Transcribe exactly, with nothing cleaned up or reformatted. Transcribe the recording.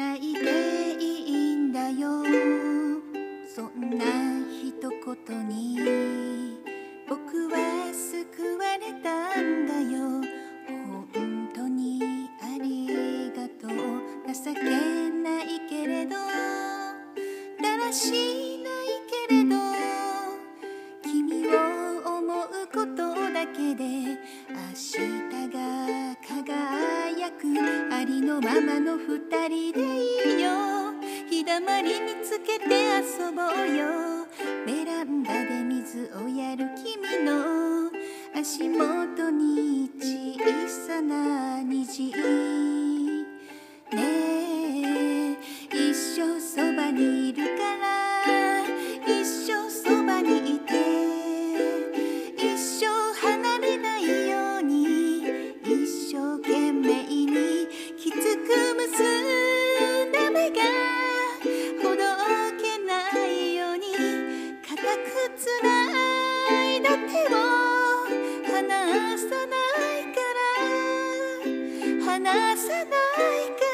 ないでいいんだよ。そんな一言に僕は救われたんだよ。本当にありがとう。情けないけれどだらしないけれど君を思うことだけで明日が輝く。ありのままの二人でいいよ。日だまり見つけて遊ぼうよ。ベランダで水をやる君の足元に小さな虹。ねえ一生そばにいるから一生そばにいて一生離れないように一生懸命にきつく結んだ目がほどけないように固くつないだ手を離さないから離さないから